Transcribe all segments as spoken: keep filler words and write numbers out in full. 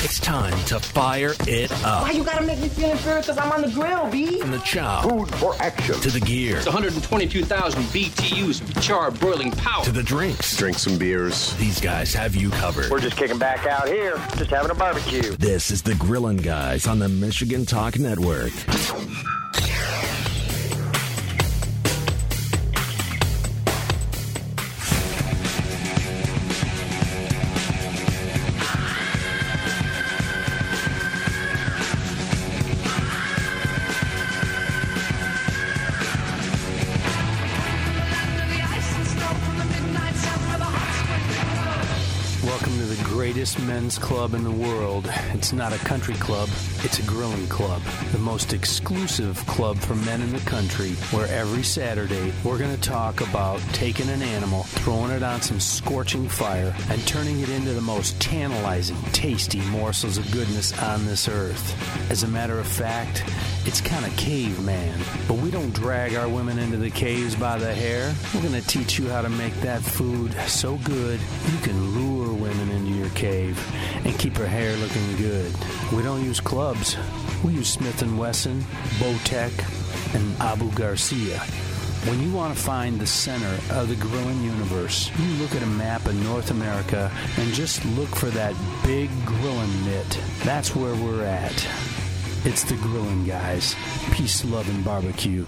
It's time to fire it up. Why you gotta make me feel inferior? Because I'm on the grill, B. From the chow. Food for action. To the gear. It's one hundred twenty-two thousand B T Us of charred broiling power. To the drinks. Drink some beers. These guys have you covered. We're just kicking back out here, just having a barbecue. This is the Grillin' Guys on the Michigan Talk Network. Men's club in the world. It's not a country club, it's a grilling club. The most exclusive club for men in the country, where every Saturday we're going to talk about taking an animal, throwing it on some scorching fire, and turning it into the most tantalizing, tasty morsels of goodness on this earth. As a matter of fact, it's kind of caveman. But we don't drag our women into the caves by the hair. We're going to teach you how to make that food so good you can lure women into your cave and keep her hair looking good. We don't use clubs. We use Smith and Wesson, Bowtech, and Abu Garcia. When you want to find the center of the grilling universe, you look at a map of North America and just look for that big grilling mitt. That's where we're at. It's the Grillin' Guys. Peace, love, and barbecue.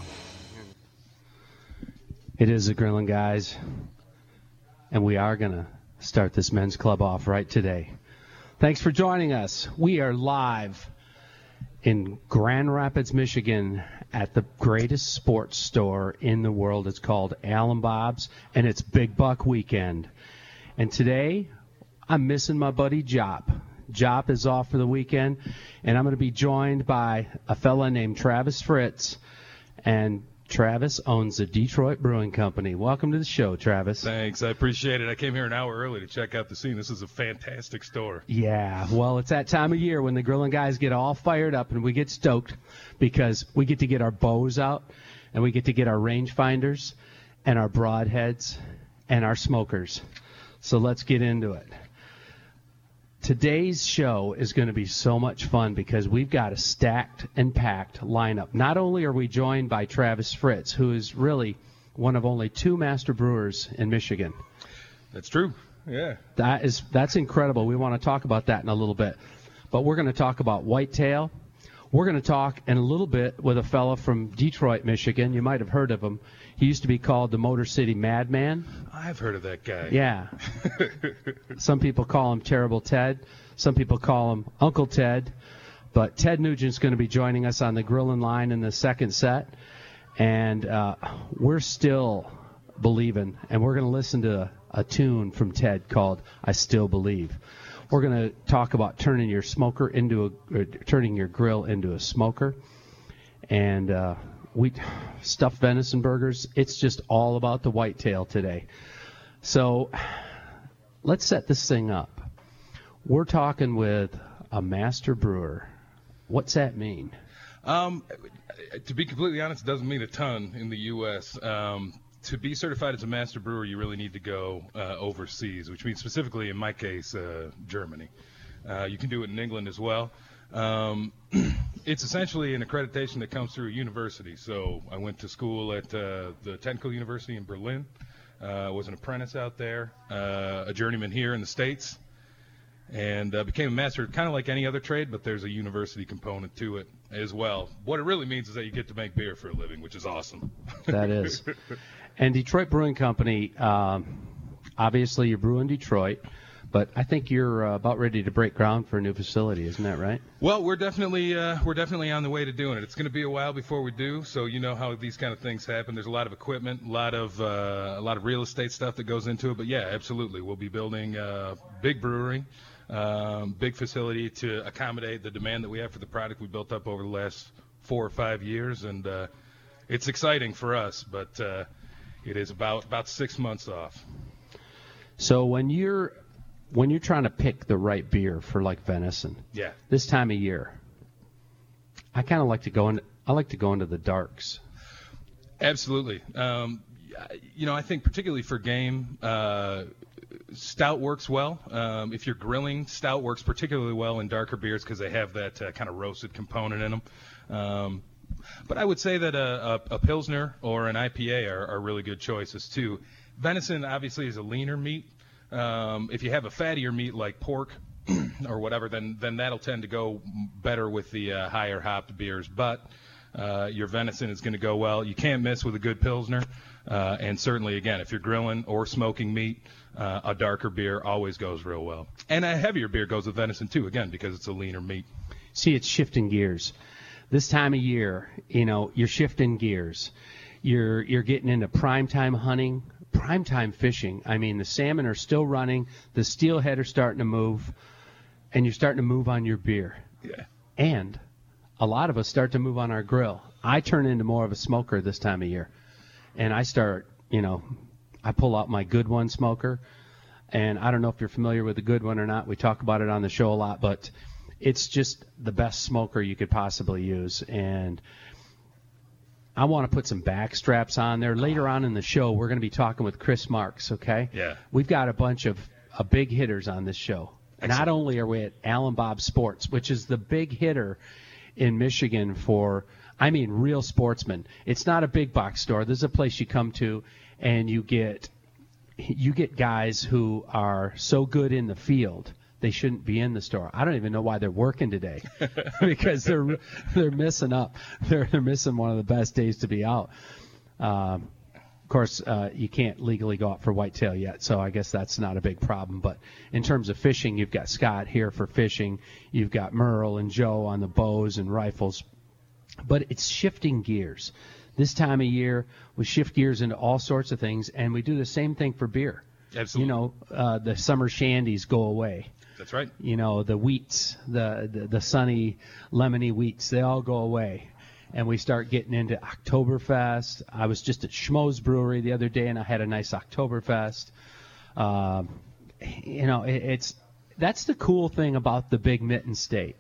It is the Grillin' Guys, and we are going to start this men's club off right today. Thanks for joining us. We are live in Grand Rapids, Michigan at the greatest sports store in the world. It's called Allen Bob's, and it's Big Buck Weekend. And today, I'm missing my buddy Jop. Jop is off for the weekend, and I'm going to be joined by a fella named Travis Fritz. And Travis owns the Detroit Brewing Company. Welcome to the show, Travis. Thanks. I appreciate it. I came here an hour early to check out the scene. This is a fantastic store. Yeah, well, it's that time of year when the Grillin' Guys get all fired up and we get stoked because we get to get our bows out and we get to get our rangefinders and our broadheads and our smokers. So let's get into it. Today's show is going to be so much fun because we've got a stacked and packed lineup. Not only are we joined by Travis Fritz, who is really one of only two master brewers in Michigan. That's true. Yeah. That is that's incredible. We want to talk about that in a little bit. But we're going to talk about whitetail. We're going to talk in a little bit with a fellow from Detroit, Michigan. You might have heard of him. He used to be called the Motor City Madman. I've heard of that guy. Yeah. Some people call him Terrible Ted. Some people call him Uncle Ted. But Ted Nugent's going to be joining us on the Grillin' Line in the second set. And uh, we're still believing. And we're going to listen to a, a tune from Ted called I Still Believe. We're going to talk about turning your smoker into a, or turning your grill into a smoker. And uh, we stuffed venison burgers. It's just all about the whitetail today. So let's set this thing up. We're talking with a master brewer. What's that mean? Um, to be completely honest, it doesn't mean a ton in the U S Um, to be certified as a master brewer, you really need to go uh, overseas, which means specifically, in my case, uh, Germany. Uh, you can do it in England as well. Um, it's essentially an accreditation that comes through a university. So I went to school at uh, the Technical University in Berlin. I uh, was an apprentice out there, uh, a journeyman here in the States, and uh, became a master, kind of like any other trade, but there's a university component to it as well. What it really means is that you get to make beer for a living, which is awesome. That is. And Detroit Brewing Company, um, obviously you brew in Detroit, but I think you're uh, about ready to break ground for a new facility, isn't that right? Well, we're definitely uh, we're definitely on the way to doing it. It's going to be a while before we do, so you know how these kind of things happen. There's a lot of equipment, a lot of uh, a lot of real estate stuff that goes into it, but yeah, absolutely, we'll be building a big brewery, um, big facility to accommodate the demand that we have for the product we built up over the last four or five years, and uh, it's exciting for us, but. Uh, It is about, about six months off. So when you're when you're trying to pick the right beer for like venison, yeah, this time of year, I kind of like to go in. I like to go into the darks. Absolutely. Um, you know, I think particularly for game, uh, stout works well. Um, if you're grilling, stout works particularly well in darker beers because they have that uh, kind of roasted component in them. Um, but I would say that a, a, a Pilsner or an I P A are, are really good choices, too. Venison, obviously, is a leaner meat. Um, if you have a fattier meat like pork or whatever, then, then that'll tend to go better with the uh, higher hopped beers. But uh, your venison is going to go well. You can't miss with a good Pilsner. Uh, and certainly, again, if you're grilling or smoking meat, uh, a darker beer always goes real well. And a heavier beer goes with venison, too, again, because it's a leaner meat. See, it's shifting gears. This time of year, you know, you're shifting gears. You're you're getting into primetime hunting, primetime fishing. I mean, the salmon are still running. The steelhead are starting to move. And you're starting to move on your beer. Yeah. And a lot of us start to move on our grill. I turn into more of a smoker this time of year. And I start, you know, I pull out my Good One smoker. And I don't know if you're familiar with the Good One or not. We talk about it on the show a lot. But it's just the best smoker you could possibly use. And I want to put some back straps on there. Later on in the show, we're going to be talking with Chris Marks, okay? Yeah. We've got a bunch of uh, big hitters on this show. Excellent. Not only are we at Alan Bob Sports, which is the big hitter in Michigan for, I mean, real sportsmen. It's not a big box store. This is a place you come to and you get you get guys who are so good in the field they shouldn't be in the store. I don't even know why they're working today because they're they're missing up. They're they're missing one of the best days to be out. Um, Of course, uh, you can't legally go out for whitetail yet, so I guess that's not a big problem. But in terms of fishing, you've got Scott here for fishing. You've got Merle and Joe on the bows and rifles. But it's shifting gears. This time of year, we shift gears into all sorts of things, and we do the same thing for beer. Absolutely. You know, uh, the summer shandies go away. That's right. You know, the wheats, the, the, the sunny, lemony wheats, they all go away. And we start getting into Oktoberfest. I was just at Schmo's Brewery the other day, and I had a nice Oktoberfest. Um, you know, it, it's that's the cool thing about the Big Mitten State.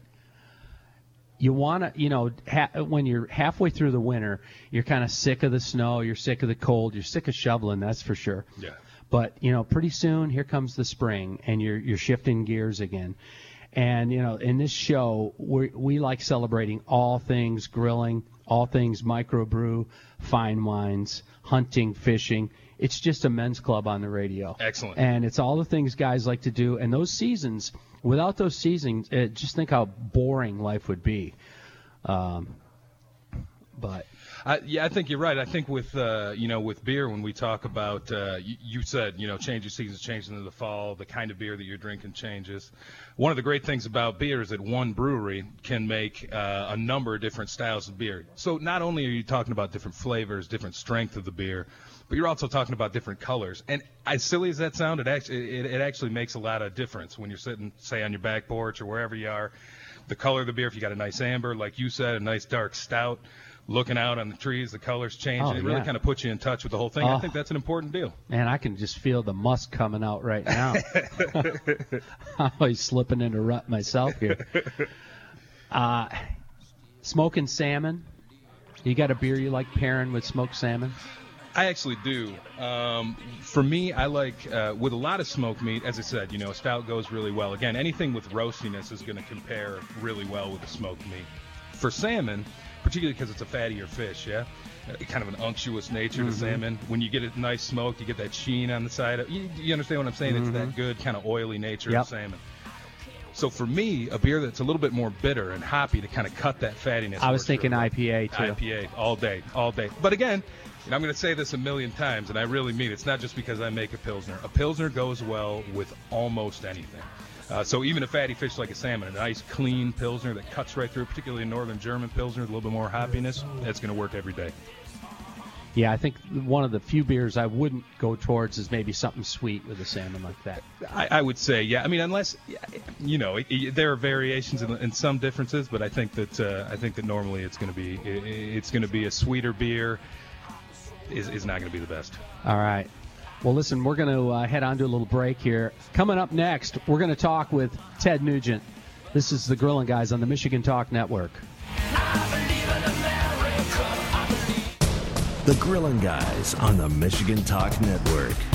You want to, you know, ha- when you're halfway through the winter, you're kind of sick of the snow, you're sick of the cold, you're sick of shoveling, that's for sure. Yeah. But, you know, pretty soon here comes the spring, and you're you're shifting gears again. And, you know, in this show, we we like celebrating all things grilling, all things microbrew, fine wines, hunting, fishing. It's just a men's club on the radio. Excellent. And it's all the things guys like to do. And those seasons, without those seasons, uh, just think how boring life would be. Um, but... I, yeah, I think you're right. I think with uh, you know with beer, when we talk about uh, you, you said you know change your seasons, change into the fall, the kind of beer that you're drinking changes. One of the great things about beer is that one brewery can make uh, a number of different styles of beer. So not only are you talking about different flavors, different strength of the beer, but you're also talking about different colors. And as silly as that sounds, it actually it, it actually makes a lot of difference when you're sitting, say, on your back porch or wherever you are. The color of the beer, if you got a nice amber, like you said, a nice dark stout. Looking out on the trees, the colors changing, oh, it really yeah. kind of puts you in touch with the whole thing. Oh. I think that's an important deal. Man, I can just feel the musk coming out right now. I'm always slipping into rut myself here. Uh, smoking salmon. You got a beer you like pairing with smoked salmon? I actually do. Um, for me, I like, uh, with a lot of smoked meat, as I said, you know, a stout goes really well. Again, anything with roastiness is going to compare really well with a smoked meat. For salmon, particularly because it's a fattier fish, yeah? Uh, kind of an unctuous nature mm-hmm. to salmon. When you get it nice smoked, you get that sheen on the side. Of, you, you understand what I'm saying? Mm-hmm. It's that good kind of oily nature yep. of salmon. So for me, a beer that's a little bit more bitter and hoppy to kind of cut that fattiness. I was thinking really I P A, too. I P A, all day, all day. But again, and I'm going to say this a million times, and I really mean it. It's not just because I make a Pilsner. A Pilsner goes well with almost anything. Uh, so even a fatty fish like a salmon, a nice clean Pilsner that cuts right through, particularly a Northern German Pilsner with a little bit more hoppiness, that's going to work every day. Yeah, I think one of the few beers I wouldn't go towards is maybe something sweet with a salmon like that. I, I would say, yeah. I mean, unless, you know, it, it, there are variations and, and some differences, but I think that uh, I think that normally it's going to be it, it's going to be a sweeter beer is is not going to be the best. All right. Well, listen, we're going to uh, head on to a little break here. Coming up next, we're going to talk with Ted Nugent. This is the Grillin' Guys on the Michigan Talk Network. The Grillin' Guys on the Michigan Talk Network.